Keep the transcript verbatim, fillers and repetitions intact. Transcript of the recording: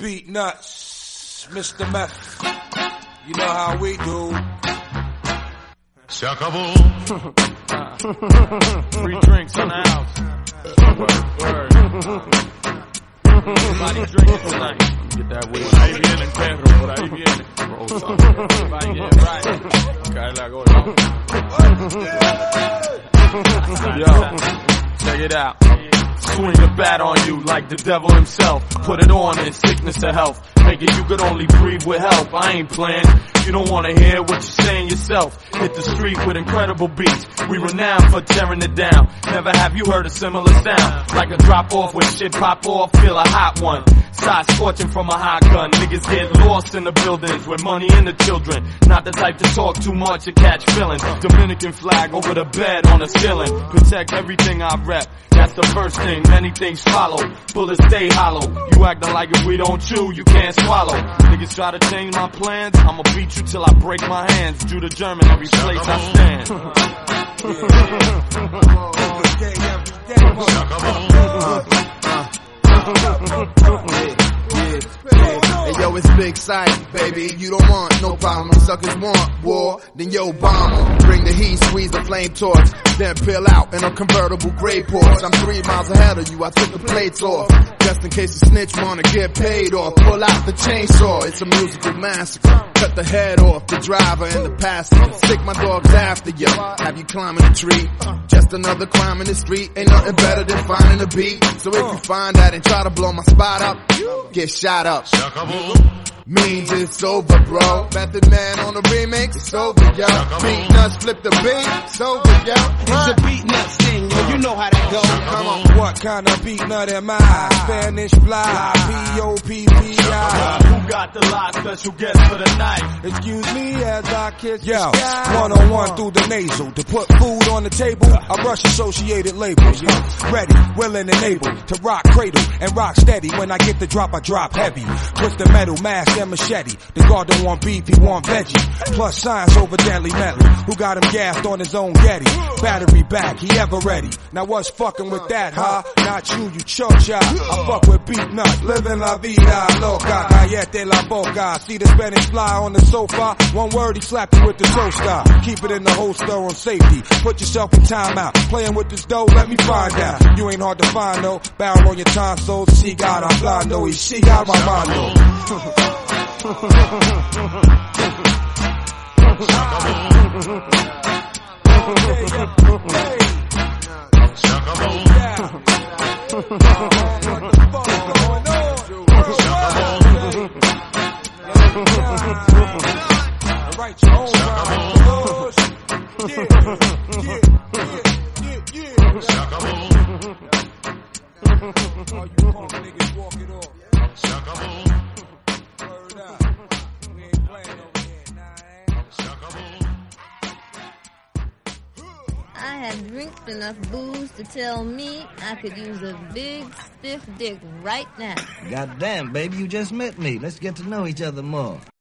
Beat Nuts, Mister Meth. You know how we do. Se acabó. Free drinks in the house. Word, word. Everybody drinking tonight. Get that weed. Por ahí viene el perro, por ahí viene. Everybody get right. Cae la gorda. Yo, check it out. Swing a bat on you like the devil himself. Put it on in sickness or health. Make it you could only breathe with help. I ain't playing. You don't wanna hear what you're saying yourself. Hit the street with incredible beats. We renowned for tearing it down. Never have you heard a similar sound. Like a drop off when shit pop off. Feel a hot one. Side scorching from a hot gun. Niggas get lost in the buildings with money and the children. Not the type to talk too much or catch feelings. Dominican flag over the bed on the ceiling. Protect everything I rep. That's the first thing. Many things follow. Bullets stay hollow. You acting like if we don't chew, you can't swallow. Niggas try to change my plans. I'ma beat you till I break my hands. Jew to German every place I stand. Hey yo, it's big sight, baby. You don't want no problem. Suckers want war, then yo bomb 'em. Bring the heat, squeeze the flame torch, then peel out in a convertible gray Porsche. I'm three miles ahead of you. I took the plates off, just in case the snitch wanna get paid off. Pull out the chainsaw. It's a musical massacre. Cut the head off the driver and the passenger. Stick my dogs after you. Have you climbing a tree? Just another crime in the street. Ain't nothing better than finding a beat. So if you find that and try to blow my spot up, get shot up. Means it's over, bro. Method Man on the remix, it's over, yo. Beat Nuts, flip the beat, it's over, yo. It's a Beat Nuts thing, yo. You know how that goes. Come on. What kind of beat nut am I? Spanish fly, P O P P I. Who got the live special guest for the night? Excuse me as I kiss yo, the sky. One on one through the nasal. To put food on the table, I brush associated labels. Ready, willing and able to rock cradle and rock steady. When I get the drop, I drop heavy. Twist the metal, mask and machete. The guard don't want beef, he want veggie. Plus science over deadly metal. Who got him gassed on his own Getty? Battery back, he ever ready. Now what's fucking with that, huh? Not you, you chocha. I fuck with Beat Nuts, living la vida loca. Cállate la boca. See the Spanish fly on the sofa. One word, he slapped you with the toaster. Keep it in the holster on safety. Put yourself in timeout. Playing with this dough, let me find out. You ain't hard to find, no. Barrel on your tonsils. She got I'm blind, no. She got my mind, no. Write your own rhymes. Yeah, yeah, yeah, yeah, yeah. All you punk niggas walk it off. Word up. We ain't playing over here, nah. I had drinks enough booze to tell me I could use a big stiff dick right now. Goddamn, baby, you just met me. Let's get to know each other more.